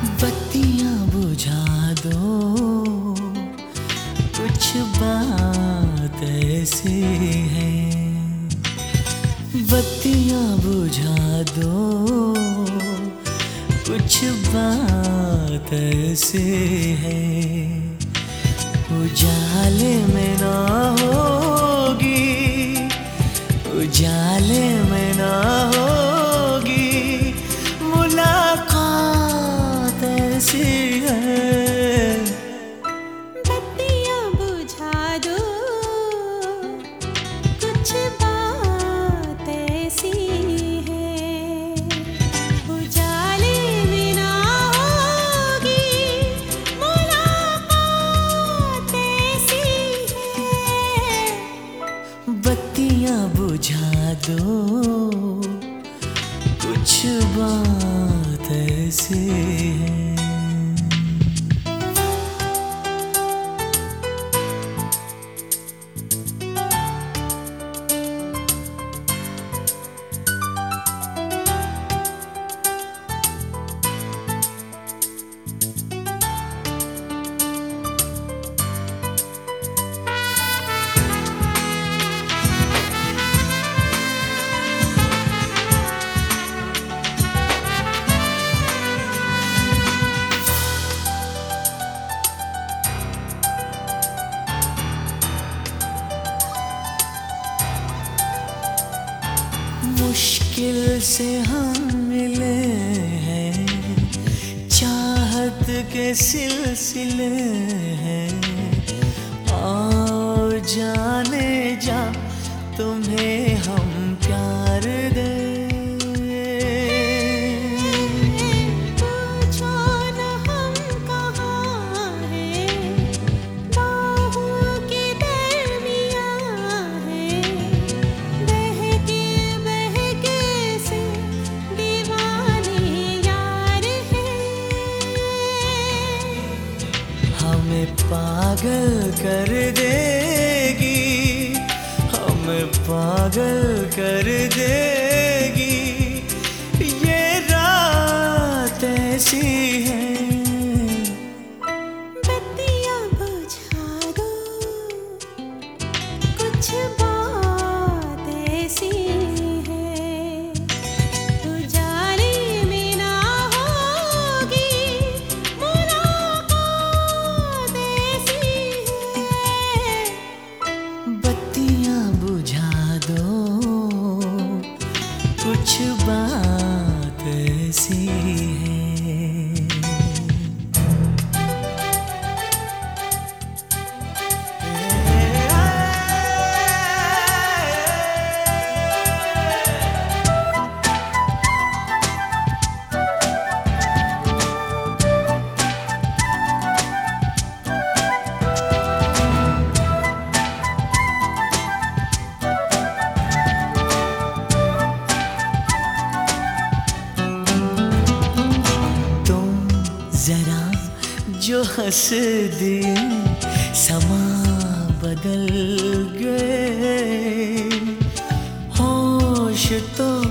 बत्तियां बुझा दो, कुछ बात ऐसी है। बत्तियां बुझा दो, कुछ बात ऐसी है। उजाले में ना होगी, उजाले में ना होगी, मुलाकात ऐसी है। बत्तियां बुझा दो, कुछ बात ऐसी है। उजाले में ना होगी, मुलाकात ऐसी है। बत्तियां बुझा दो, कुछ बात ऐसी है। मुश्किल से हम मिले हैं, चाहत के सिलसिले हैं। आओ जाने जा, तुम्हें हम प्यार दें। पूछो न हम कहाँ हैं, बाहों के दरमियाँ हैं। बहके बहके से दीवाने यार हैं। हमें पागल कर देगी, हमें पागल कर देगी, ये रात ऐसी है। बत्तियां बुझा दो, कुछ बात ऐसी है। उजाले में ना होगी, मुलाकात ऐसी है। बत्तियां बुझा दो, कुछ बात ऐसी है। जरा जो हंस दिए, समा बदल गए। होश तो